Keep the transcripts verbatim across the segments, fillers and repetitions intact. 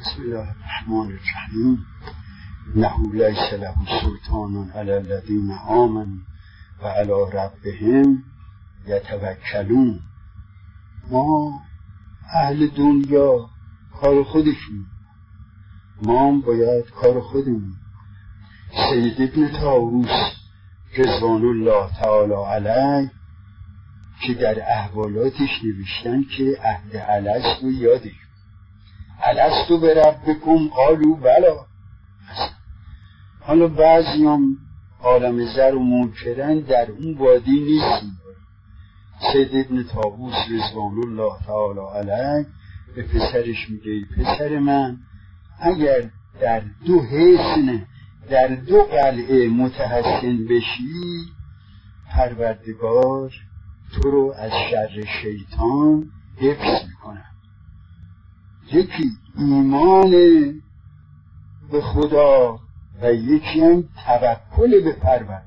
بسم الله الرحمن الرحیم. انه لیس له سلطان علی الذین آمنوا و علی ربهم یتوکلون. ما اهل دنیا کار خودشون، ما هم باید کار خودمون. سید ابن طاووس رضوان الله تعالی علیه که در احوالاتش نوشتن که عهد الست رو یادش الستو به ربکم قالوا بلا. حالا بعضی هم عالم زر و منکرن در اون وادی نیستیم. سید ابن طاووس رضوان الله تعالی علیه به پسرش میگه ای پسر من، اگر در دو حصن در دو قلعه متحسن بشی، پروردگار تو رو از شر شیطان حفظ میکنه. یکی ایمان به خدا و یکی هم توکل به پروردگار.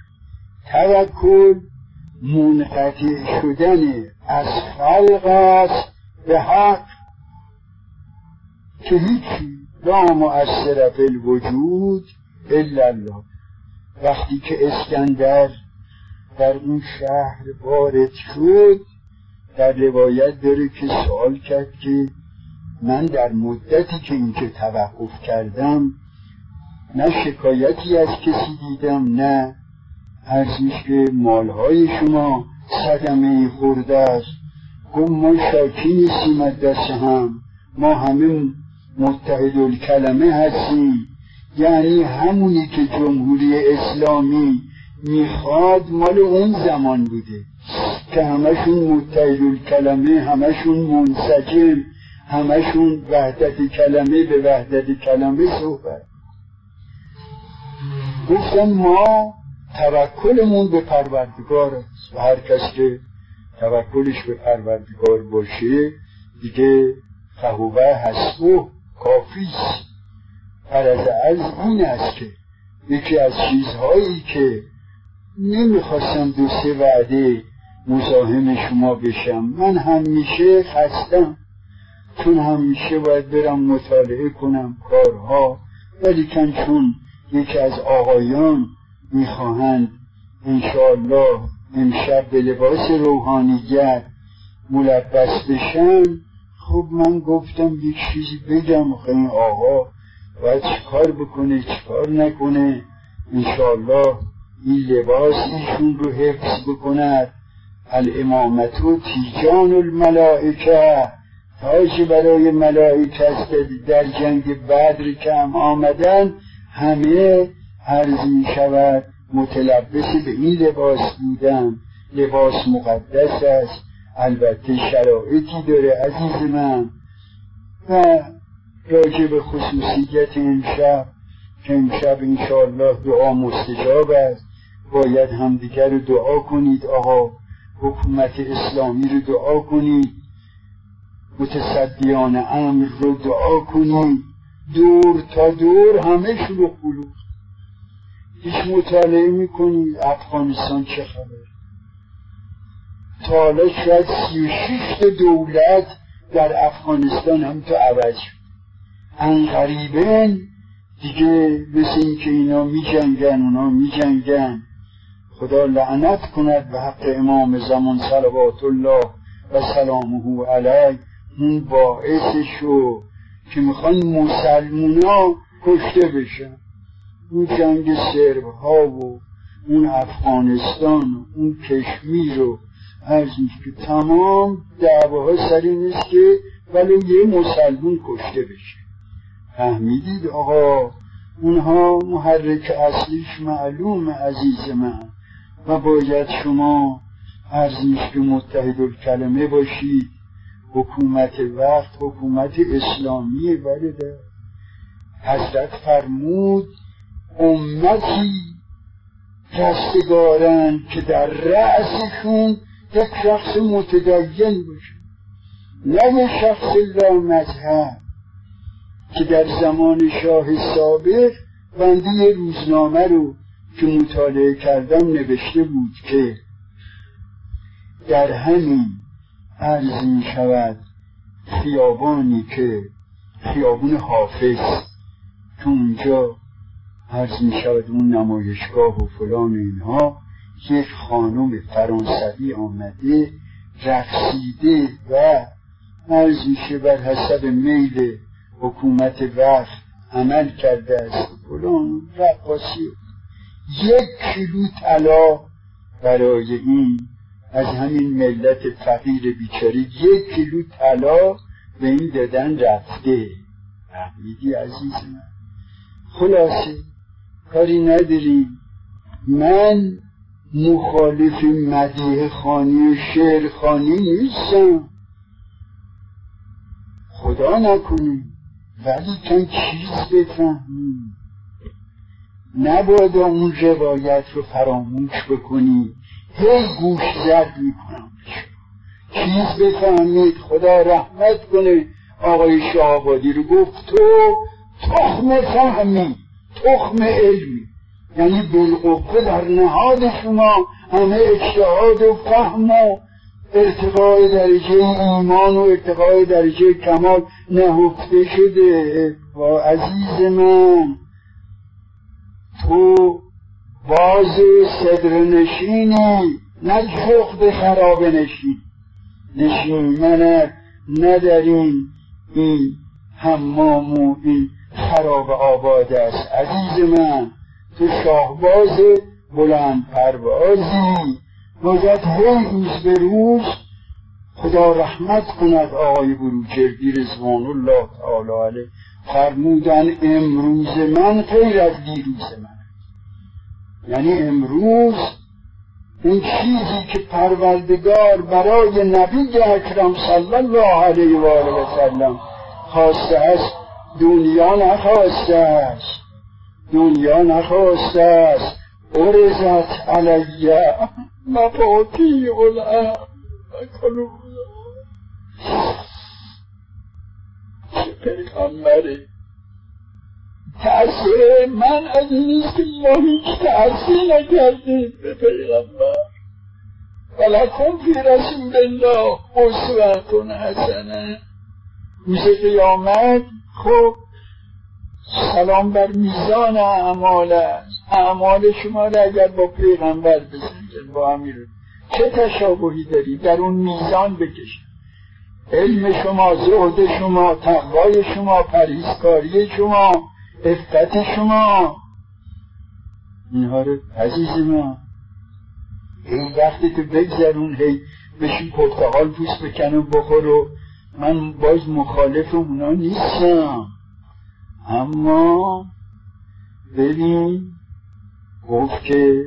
توکل منقطع شدن از خلق است به حق که هیچی لا مؤثر فی الوجود الا الله. وقتی که اسکندر در اون شهر وارد شد، در روایت داره که سوال کرد که من در مدتی که اینجا توقف کردم نه شکایتی از کسی دیدم، نه ارزش که مالهای شما صدمه خورده است. گفت ما شاکی نیستیم از دست هم، ما همه متحد الکلمه هستیم، یعنی همونی که جمهوری اسلامی میخواد مال اون زمان بوده که همشون متحد الکلمه، همشون منسجم، همشون وحدت کلمه به وحدت کلمه صحبت. گفتن ما توکلمون به پروردگار است و هر کس که توکلش به پروردگار باشه دیگه فهو حسبه کافیست. غرض از این است که یکی از چیزهایی که نمیخواستم دو سه وعده مزاحم شما بشم، من همیشه خستم چون همیشه باید برم مطالعه کنم کارها، ولی کن چون یکی از آقایان میخواهند انشاءالله امشب به لباس روحانیت ملبس بشن، خب من گفتم یک چیزی بگم که این آقا باید چیکار بکنه چیکار نکنه، انشاءالله این لباس ایشون رو حفظ بکند. الامامتو تیجان الملائکه، تاج برای ملائکه است. در جنگ بدر که هم آمدن همه عرض می شود متلبس به این لباس بودن. لباس مقدس است، البته شرایطی داره عزیز من. و راجع به خصوصیت امشب که امشب انشاءالله دعا مستجاب است، باید همدیگر رو دعا کنید. آقا حکومت اسلامی رو دعا کنید، متصدیان امر رو دعا کنید، دور تا دور همه شلوغ بلوغ. هیچ مطالعه میکنید افغانستان چه خبر؟ تا حالا شاید سی و شش دولت در افغانستان هم تو عوض شد. انقریبن دیگه مثل این که اینا می جنگن اونا می جنگن. خدا لعنت کند به حق امام زمان صلوات الله و سلامه علیه. اون باعث شو که میخوان مسلمونا کشته بشن. اون جنگ سرب ها و اون افغانستان و اون کشمیر و هر که تمام دعواها سر این است که ولی یه مسلمون کشته بشه. فهمیدید آقا؟ اونها محرک اصلیش معلوم عزیز من و باید شما ارزش که متحد الکلمه باشید. حکومت وقت حکومت اسلامی برده. حضرت فرمود امتی رستگارن که در رأسشون یک شخص متدین باشه، نه یک شخص لا مذهب. که در زمان شاه سابق بنده یه روزنامه رو که مطالعه کردم نوشته بود که در همین عرض می شود خیابانی که خیابون حافظ که اونجا عرض می شود اون نمایشگاه و فلان اینها، یک خانم فرانسوی آمده رقصیده و عرض میشه بر حسب میل حکومت وقت عمل کرده است فلان رقاصی. یک کیلو طلا برای این از همین ملت فقیر بیچاره یک کیلو طلا به این دادن رفته. فهمیدی عزیز من؟ خلاصه کاری نداریم. من مخالف مدیح خانی و شعر خانی نیستم، خدا نکنه، ولی چون چیز بفهمیم نباید اون روایت رو فراموش بکنی. هی گوش زد میکنم چیز بفهمید. خدا رحمت کنه آقای شاه‌آبادی رو، گفت تو تخم فهمی تخم علمی، یعنی بالقوه در نهاد شما همه اجتهاد و فهم و ارتقای درجه ایمان و ارتقای درجه کمال نهفته شده. و عزیز من تو باز صدر نشینی، نه جغد خراب نشین نشین من ندارین این حمام و این خراب آباد است. عزیز من تو شاهباز بلند پروازی، وجد هی روز به روز خدا رحمت کند آقای بروجردی رضوان الله تعالی علیه فرمودن امروز من غیر از دیروز من. یعنی امروز اون چیزی که پروردگار برای نبی اکرم صلی الله علیه و آله و سلم خواسته است دنیا نخواسته است، دنیا نخواسته است. ارزت علیه مفاتیح الارض کنوزها. چه پیغمبره! تأثیر من از اینیست که ما هیچ تأثیر نکردیم به پیغمبر. ولکم فی رسول الله اسوة حسنه. روز قیامت خب سلام بر میزان اعمال است. اعمال شما را اگر با پیغمبر بسنجن با امیر چه تشابهی داری؟ در اون میزان بکشن. علم شما، زهد شما، تقوای شما، پرهیزکاری شما، عفت شما، اینها رو عزیز ما این وقتی تو بگذرون هی بشین پرتقال پوست بکن و بخور و من باز مخالف اونا نیستم. اما ببین گفت که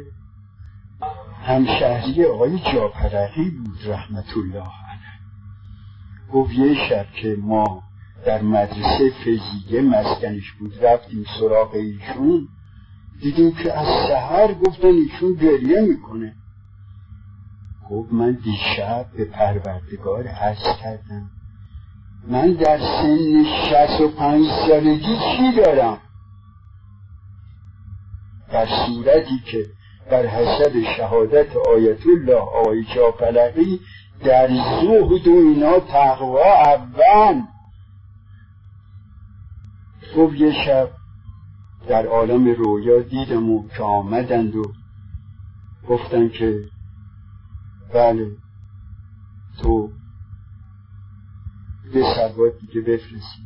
همشهری آقای جعفرعلی بود رحمت الله علیه. گفت یه شب که ما در مدرسه فیزیکه مسکنش بود رفتیم سراغ ایشون، دیدیم که از سحر گفتن ایشون گریه میکنه. گفت من دیشب به پروردگار عرض کردم من در سن شصت و پنج سالگی چی دارم؟ در صورتی که بر حسب شهادت آیت الله آقای جعفرعلی در زهد و اینا تقوا اول. گفت یه شب در عالم رویا دیدم و که آمدند و گفتن که بله تو به سواد دیگه بفرستی.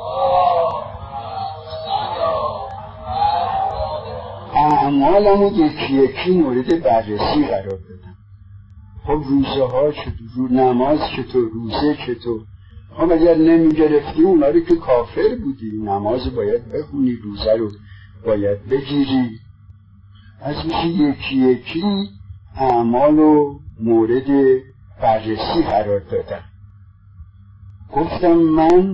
اعمالمو یکی یکی مورد بررسی قرار دادم. خب روزه ها چطور، نماز چطور، روزه چطور. خب اگر نمی گرفتی اونا رو که کافر بودی. نماز باید بخونی، روزه رو باید بگیری. از میشه یکی یکی اعمالو مورد بررسی قرار دادم. گفتم من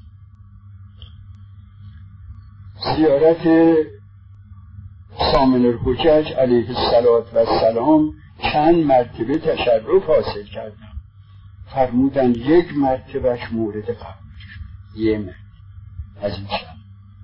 زیارت سامن الحجج علیه السلام چند مرتبه تشرف حاصل کردم. فرمودن یک مرتبهش مورد قبول شد. یه مرتبه از این شب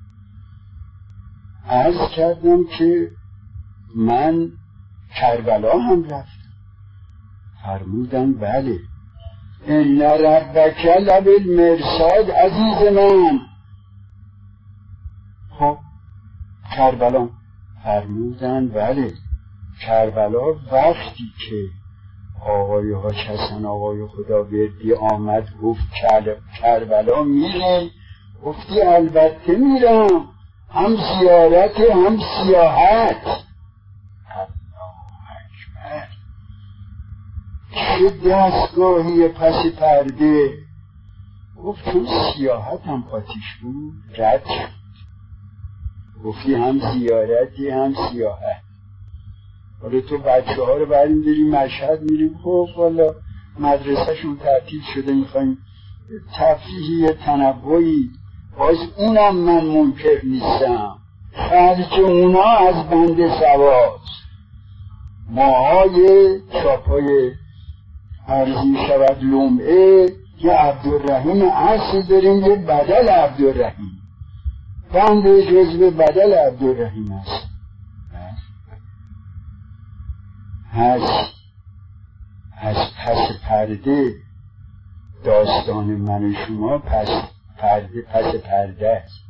عرض کردم که من کربلا هم رفتم. فرمودن بله. ان ربک لبالمرصاد. عزیز من کربلا فرمودن بله کربلا وقتی که آقای حاج حسن آقای خداوردی آمد گفت کربلا میره، گفتی البته میرم، هم زیارت هم سیاحت. الله اکبر، چه دستگاهی پس پرده. گفت چون سیاحت هم آتیش بود رد شد. گفتی هم زیارتی هم سیاحت. حالا تو بچه ها رو بریم بریم مشهد میریم، خب والا مدرسه شون تعطیل شده میخوایم تفریحی تنوعی، باز اونم من منکر نیستم، خرج اونا از بند سواست. ماهای چاپای عرضی شود لمعه یه عبدالرحیم اصل داریم، یه بدل عبدالرحیم، بند جزو بدل عبدالرحیم است. هست از پس پرده داستان من و شما پس پرده پس پرده است.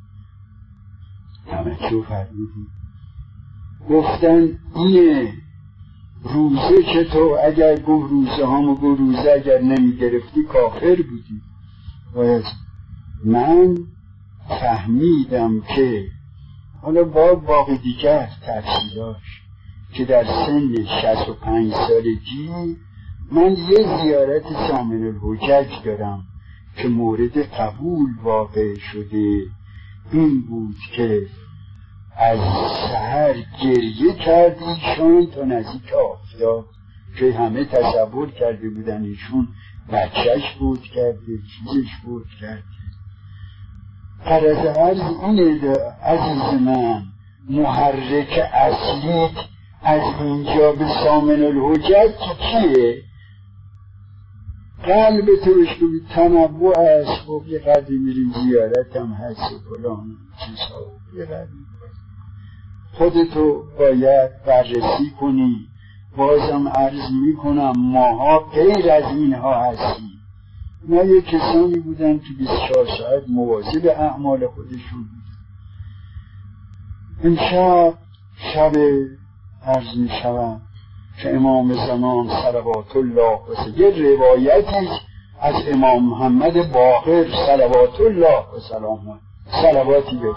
توجه فرمودید؟ گفتن اینه روزه که تو اگر گفت روزه هامو گفت روزه اگر نمی گرفتی کافر بودی. باید من فهمیدم که حالا با باقی دیگر تفصیلاش که در سن شصت و پنج سالگی من یه زیارت سامن الحجج دارم که مورد قبول واقع شده. این بود که از سحر گریه کرد ایشون تا نزدیک آفتاب، که همه تصور کرده بودن ایشون بچهش بود کرده، چیزش بود کرده. قرض عرض اینه عزیز من، محرک اصلی از اینجا به سامن الحجج کیه؟ قلب توش کنید تنوع است. خب یه قدری میریم زیارت هم هست و فلان چیزها، یه قدری خودتو باید بررسی کنی. بازم عرض میکنم ماها غیر از اینها هستیم. ما یه کسانی بودن که بیست و چهار ساعت مواظب اعمال خودشون بودن. امشب شب عرض میشوم که امام زمان صلوات الله و یه روایتی از امام محمد باقر صلوات الله و سلامه صلواتی بگید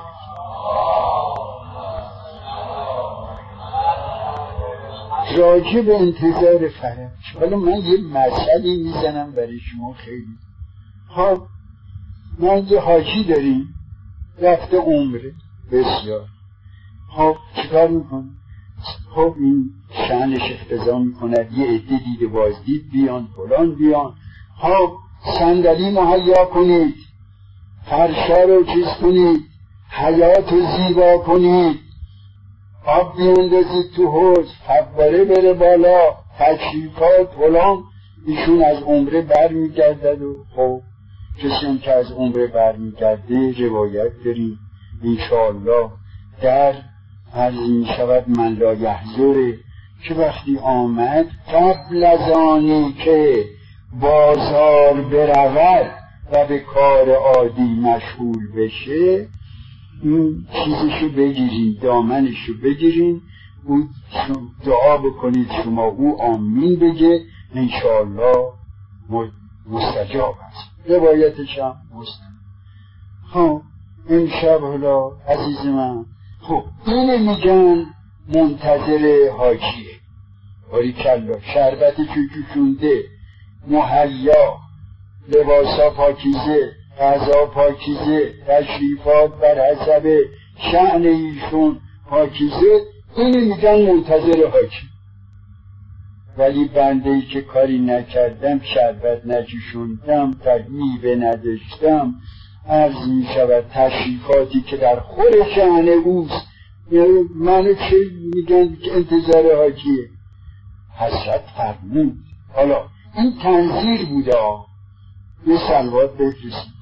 راجع به انتظار فرج. حالا من یه مسئله میزنم برای شما خیلی. خب من یه حاجی داریم رفته عمره بسیار. خب چیکار میکنه؟ خب این شأنش اقتضا میکند یه عده دیده بازدید بیان فلان بیان. خب صندلی مهیا کنید، فرشا رو چیز کنید، حیات رو زیبا کنید، آب بیاندازید تو حوض، فواره بره بالا، تشریفات فلان. ایشون از عمره بر میگردد و خب کسی هم که از عمره بر میگرده روایت داریم انشاءالله در عرض می شود من لا یحضره که وقتی آمد قبل از آنی که بازار برود و به کار عادی مشغول بشه این چیزشو بگیرین، دامنشو بگیرین، او دعا بکنید شما، او آمین بگه انشاءالله مستجاب است. روایتش هم مستجاب. خب این شب حالا عزیز من، خب اینه میگن منتظر حاجیه. باری کلا شربت چوچوچونده مهیا، لباسا پاکیزه، غذا پاکیزه، تشریفات بر حسب شأن ایشون پاکیزه. اینه میگن منتظر حاجی. ولی بنده ای که کاری نکردم، شربت نجوشوندم، میوه نداشتم، عرض می شود تشریفاتی که در خور شأن اوست، منو چه میگن که انتظار حاجیه؟ حضرت فرمود. حالا این تنظیر بوده، یه صلوات بفرستید.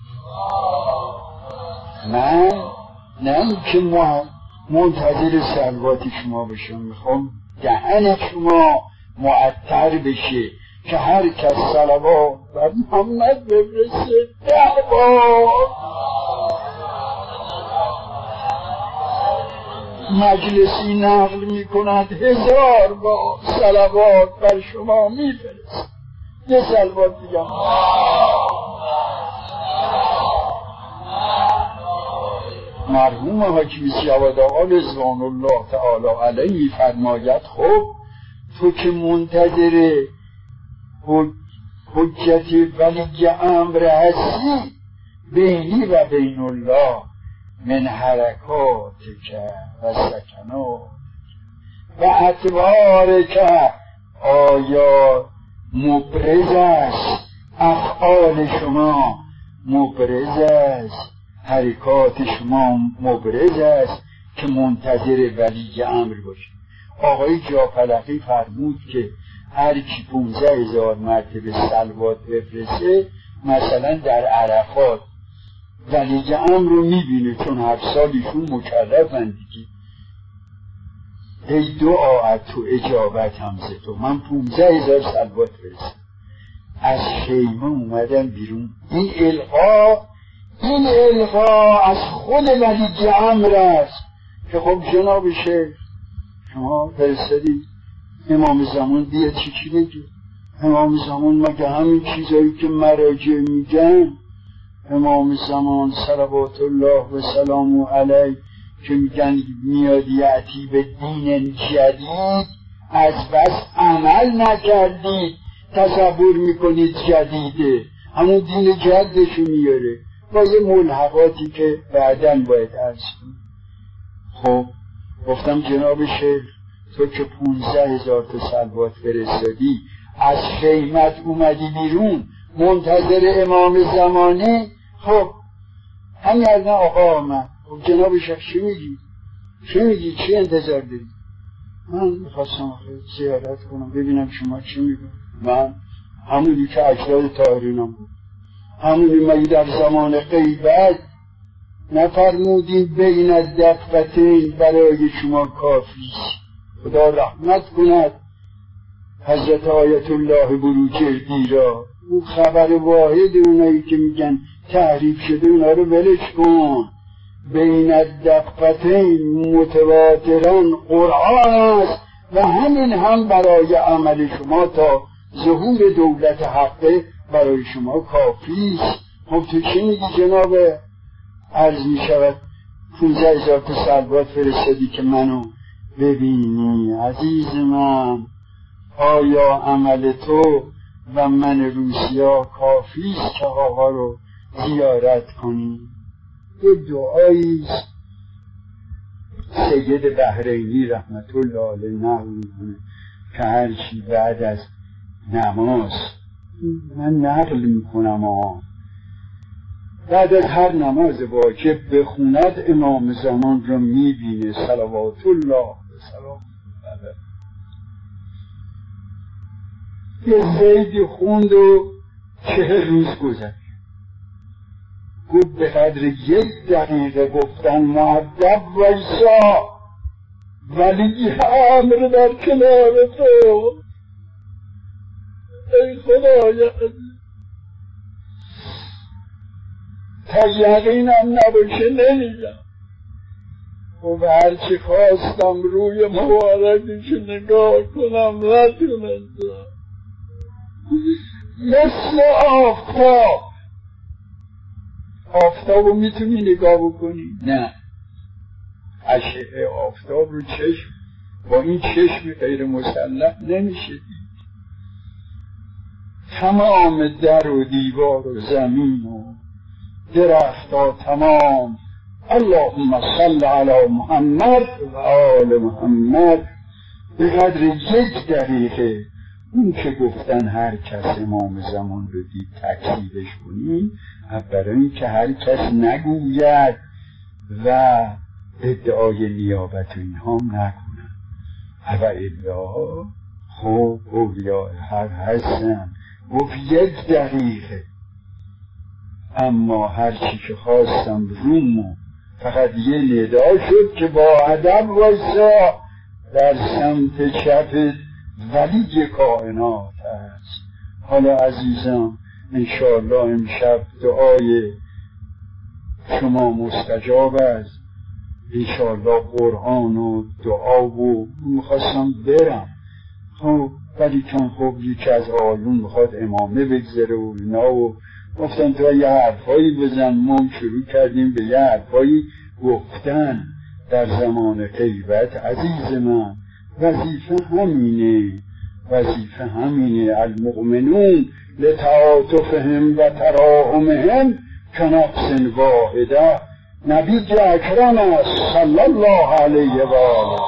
من نه این که منتظر صلوات شما بشم، میخوام دهن شما معطر بشه که هر کس صلوات بر محمد بفرسته ده بار مجلسی نقل می کند هزار بار صلوات بر شما می فرست. یه صلوات دیگه مرحوم حاکم جواد آقا رضوان الله تعالی علیه می فرماید خب تو که منتظر حجت ولی امر هستی بینی و بین الله من حرکات که و سکنات و اطوار که آیا مبرز است افعال شما مبرز است حرکات شما مبرز است که منتظر ولی امر باشید. آقای جعفرعلی فرمود که هر کی پونزده هزار مرتبه صلوات بفرسته مثلا در عرفات ولی امر رو میبینه، چون هر سال ایشون مکرفن دیگه، ای دعا تو اجابت همزه تو من پونزده هزار صلوات فرستم. از خیمه اومدم بیرون. این القا این القا از خود ولی امر است که خب جناب شیخ شما فرستادید امام زمان بیاد چی چی بگه؟ امام زمان مگه همین چیزایی که مراجع میگن؟ امام زمان صلوات الله و سلام علیه که میگن میاد یعتی به دین جدید، از بس عمل نکردید تصور میکنید جدیده، همون دین جدشو میاره با یه ملحقاتی که بعداً باید عرض کنید. خب گفتم جناب شیخ تو که پونزده هزار تا صلوات فرستادی از خیمت اومدی بیرون منتظر امام زمانی، خب همین از نه آقا آمد. خب جناب شیخ چی میگی؟ چی میگی؟ چی انتظار داری؟ من میخواستم زیارت کنم ببینم شما چی میگن. من همونی که اجداد طاهرینم بود، همونی مگه در زمان غیبت نفرمودیم بین الدفتین برای شما کافی، خدا رحمت کند حضرت آیت الله بروجردی را. اون خبر واحد اونایی که میگن تحریف شده اونا رو ولش کن. بین الدفتین متواتران قرآن است و همین هم برای عمل شما تا ظهور دولت حقه برای شما کافی است. خب تو چی میگی جناب؟ عرض میشود پونزده هزار تا صلوات فرستادی که منو ببینی. عزیز من آیا عمل تو و من روسیا کافی است که آقا رو زیارت کنی؟ یه دعایی سید بحرینی رحمت الله علیه نقل میکنه که هرچی بعد از نماز، من نقل میکنم آقا، بعد از هر نماز واجب بخوند امام زمان را میبینه صلوات الله و سلام علیه. یه زیدی خوند و چه روز گذشت، گفت به قدر یک دقیقه گفتن مؤدب وایسا ولی امر در کنار تو. ای خدای عزیز تا یقینم نباشه نمیگم. و هرچی خواستم روی مبارکش نگاه کنم نتونستم، مثل آفتاب. آفتاب رو میتونی نگاه بکنی؟ نه، اشعه آفتاب رو چشم با این چشم غیر مسلح نمیشه دید. تمام در و دیوار و زمین و درخت‌ها تمام، اللهم صل علی محمد و آل محمد، به قدر یک دقیقه اون که گفتن هر کس امام زمان رو دید تکذیبش کنیم، برای این که هر کس نگوید و ادعای نیابت و اینها نکنن. و الا خب اولیاء حق هستن. گفت یک دقیقه، اما هرچی که خواستم رومو فقط یه ندا شد که با ادب وایسا در سمت چپ ولی کائنات هست. حالا عزیزم انشاءالله امشب دعای شما مستجاب است. انشاءالله قرآن و دعا و میخواستم برم. خب ولی چون خب یکی از آیون میخواد امامه بگذره و اینا و گفتن تو یه حرفایی بزن. ما شروع کردیم به یه حرفایی گفتن در زمان غیبت. عزیز من وظیفه همینه، وظیفه همینه. المؤمنون لتعاطفهم و تراحمهم کنفس واحده. نبی اکرم است صلی الله علیه و آله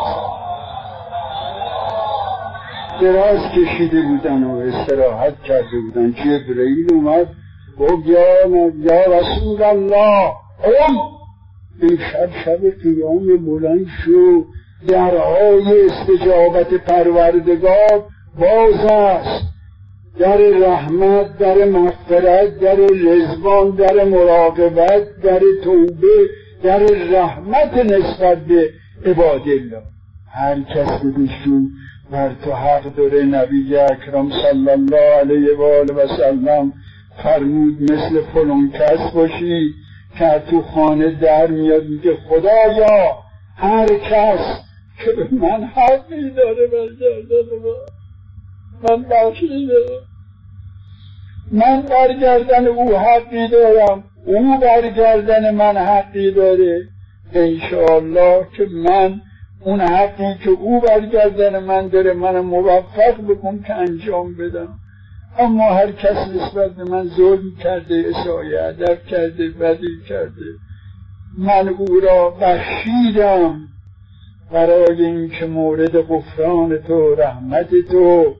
دراز کشیده بودن و استراحت کرده بودن. جبرئیل اومد گفت یا یا رسول الله قم، این شب شب قیام بلند شو، درهای استجابت پروردگار باز است. در رحمت، در مغفرت، در رضوان، در مراقبت، در توبه، در رحمت نسبت به عباد الله. هر کس بهشون بر تو حق داره. نبی اکرم صلی الله علیه و آله و سلم فرمود مثل فلان کس باشی که تو خانه در میاد میگه خدایا هر کس که به من حقی داره برگردن من بخشیده، من برگردن او حقی دارم، او برگردن من حقی داره. انشاءالله که من اون حقی که او برگردن من داره من موفق بکن که انجام بدم. اما هر کس نسبت به من ظلم کرده، اساءه ادب کرده، بدی کرده، من او را بخشیدم برای اینکه مورد غفران تو، رحمت تو.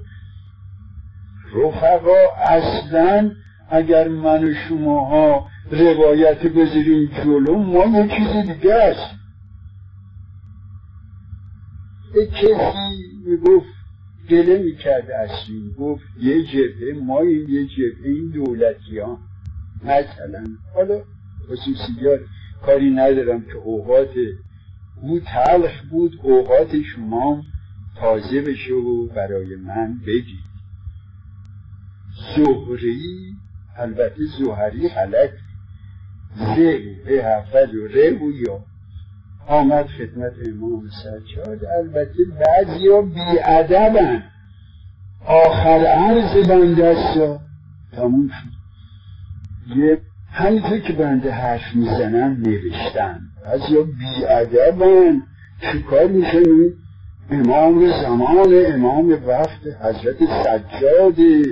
رفقا اصلا اگر من و شماها روایت بذاریم جلو ما یه چیز دیگه است. یک کسی میگفت گله میکرد اصلی، گفت یه جبهه ما یه جبهه این دولتیان مثلا، حالا خصوصیات کاری ندارم که اوقات او تلخ بود، اوقات شما تازه بشه و برای من بگید. زهری، البته زهری غلط، زه به حفظ و ره و یا آمد خدمت امام سجاد. البته بعضی ها بی‌ادبن، آخر عرض بنده است تموم شد. یه همینطور که بنده حرف میزنن نوشتن، بعضی ها بی‌ادبن. چیکار میشن؟ امام زمان، امام وقت حضرت سجاده.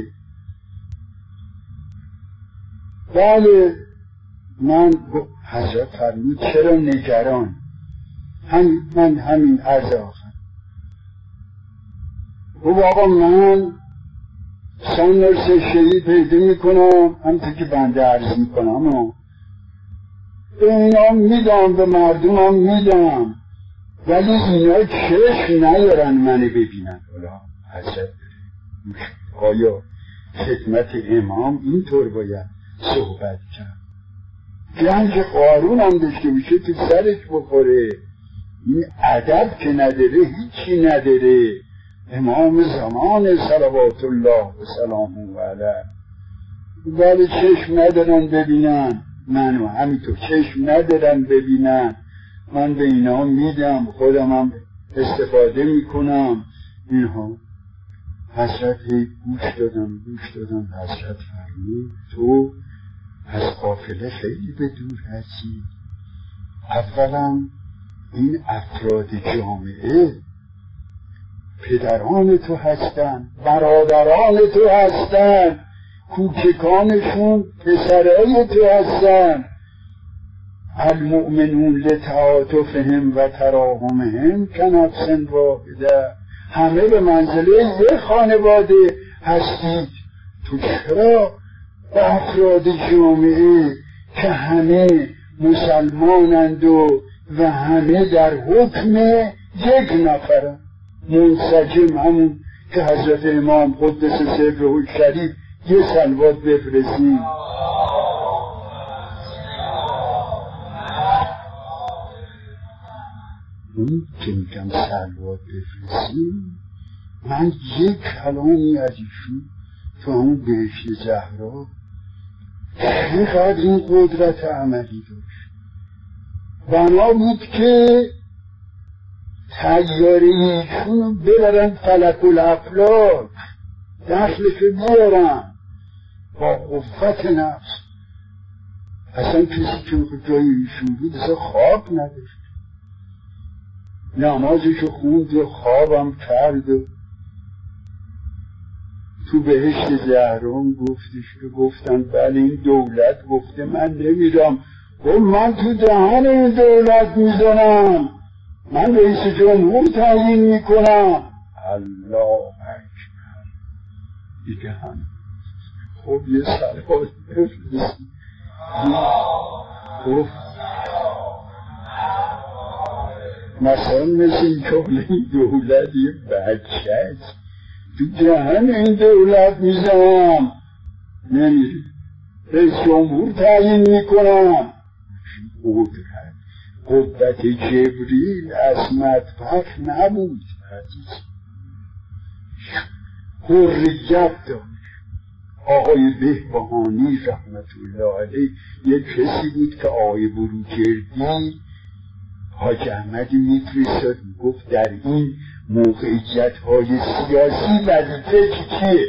بله من حضرت فرمود چرا نگران؟ هم من همین عرض آخر گفت آقا من سان شهید پیدا میکنم همونطور که بنده عرض میکنم، به اینا میدم، به مردمم میدم، ولی اینا چشم نیارن منو ببینن. حالا حضرت آیا خدمت امام اینطور باید صحبت کرد؟ گنج قارون هم داشته باشه تو سرش بخوره. این ادب که نداره هیچی نداره. امام زمان صلوات الله و سلامه علیه. ولی چشم ندارن ببینن منو، همینطور چشم ندارن ببینن. من به اینا میدم، خودم هم استفاده میکنم. اینها حضرت گوش دادم گوش دادم حضرت فرمود تو از قافله خیلی به دور هستی. اولا این افراد جامعه پدران تو هستن، برادران تو هستن، کوچکانشون پسرای تو هستن. المؤمنون لتعاطفهم و تراحمهم کنفس واحده. همه به منزله یک خانواده هستید. تو چرا به افراد جامعه که همه مسلمانند و و همه در حکم یک نفرن منسجم، همون که حضرت امام قدس سره شریف یه صلوات بفرستیم. اون که میگم صلوات بفرستیم، من یک کلامی از ایشون تو همون بهشت زهرا چقدر این قدرت عملی داشت. بنا بود که تیاره ایشون ببرن فلک الافلاک، دخلش بیارن با قوت نفس. اصلا کسی که جای ایشون بود اصلا خواب نداشت، نمازشو خوند و خوابم کرد و تو بهشت زهران گفتش که گفتن بله این دولت گفته من نمیرم. گفت من تو دهن این دولت میزنم، من رئیس جمهور تعیین میکنم. الله اکبر دیگه هم خب یه سرحال بفرستی. گفت مثلا مثل این که این دولت یه بچه است، تو دهن این دولت میزنم نمیری، رئیس جمهور تعیین میکنم. قدرت قدرت جبریل از مطبخ نبود، حریت داشت. آقای بهبهانی رحمت الله علیه یک کسی بود که آقای بروجردی حاج احمدی میفرستاد، گفت در این موقعیت های سیاسی وظیفه چیه؟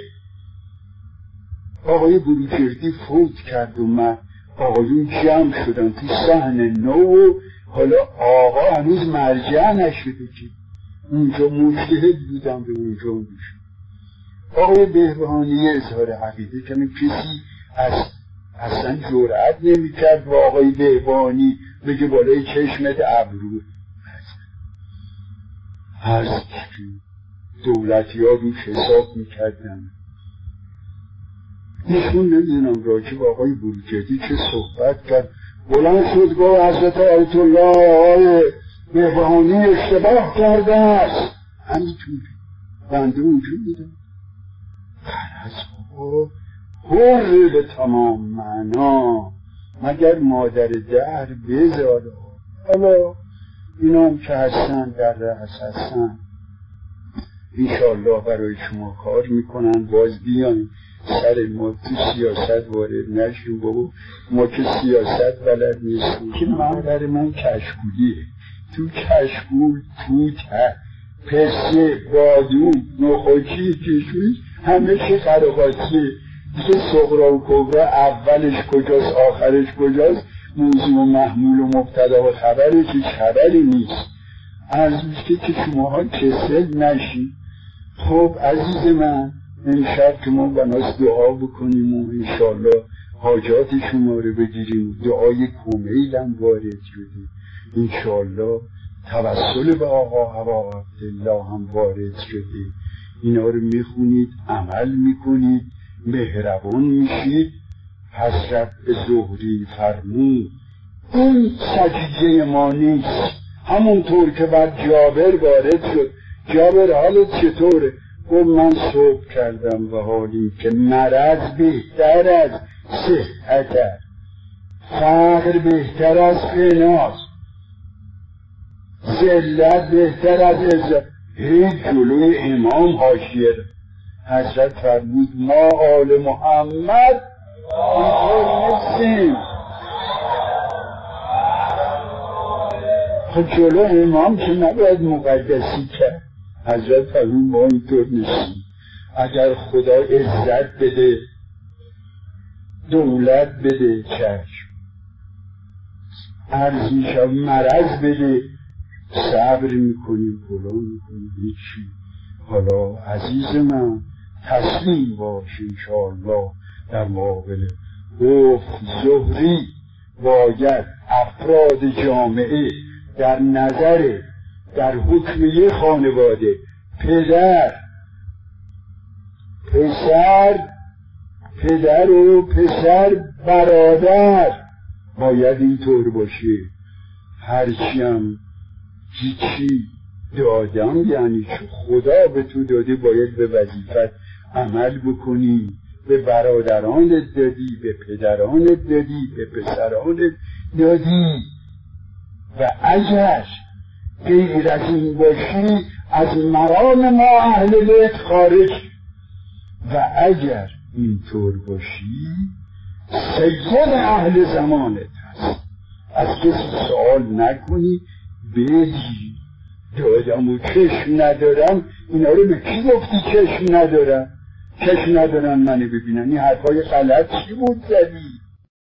آقای بروجردی فوت کرد و من آقایون جمع شدن تو صحن نو، حالا آقا هنوز مرجع نشده که اونجا مجتهد بودم به اونجا میشم. آقای بهبهانی اظهار عقیده که کسی از اصلا جرأت نمیکرد با آقای بهبهانی بگه بالای چشمت ابرو. هر دولتی ها روش حساب میکردن. ایشون نمیدونم راجع به آقای بروجردی چه صحبت کرد، بلند شد گفت حضرت آیت الله آقای بهبهانی اشتباه کرده است. همینطور بنده اونجا بودم. خرز بابا حر به تمام معنا مگر مادر دهر بذاره. حالا اینا هم که هستن در رأس هستن، انشاءالله برای شما کار میکنن. باز بیاین سر ما تو سیاست وارد نشیم بابا، ما که سیاست بلد نیستیم. که من برای من کشکولیه، تو کشکول توت پسته بادون نخوکی کشویش همه چه قراقاتیه دیگه. صغرا و کبرا اولش کجاست آخرش کجاست، موضوع و محمول و مبتدا و خبرش هیچ خبری نیست. عرض میشه که شماها کسل نشید. خب عزیز من امشب که ما بناس دعا بکنیم و انشالله حاجات شما رو بگیریم. دعای کمیل هم وارد شده، انشالله توسل به آقا هوا عبدالله هم وارد شده. اینا رو میخونید، عمل میکنید، مهربان میشید. حضرت به زهری فرمود این سجیه ما نیست، همونطور که بر جابر وارد شد. جابر حالت چطوره؟ گفت من صبح کردم و حالی که مرض بهتر از صحت است، فقر بهتر از غناست، ذلت بهتر از عزت. هیچ جلوی امام حاشیه. حضرت فرمود ما آل محمد اینطور نیستیم. خب جلو امام که نباید مقدسی کرد. حضرت فرمود ما اینطور نیستیم. اگر خدا عزت بده دولت بده چشم، عرض میشه مرض بده صبر میکنیم پلو میکنیم هیچی. حالا عزیز من تسلیم باش انشاءالله در مقابل گفت زهری باید افراد جامعه در نظر در حکم یه خانواده پدر پسر پدر و پسر برادر باید اینطور باشه. هرچی هم هیچی دادم یعنی چه خدا به تو داده باید به وظیفت عمل بکنی. به برادرانت دادی، به پدرانت دادی، به پسرانت دادی. و اگر غیر از این باشی از مرام ما اهل بیت خارج. و اگر اینطور باشی سید اهل زمانت هست. از کسی سوال نکنی، بگی. دادم و چشم ندارم، اینا رو به کی گفتی چشم ندارم؟ چشم ندارم منو ببینن؟ این حرفای غلط چی بود زدی؟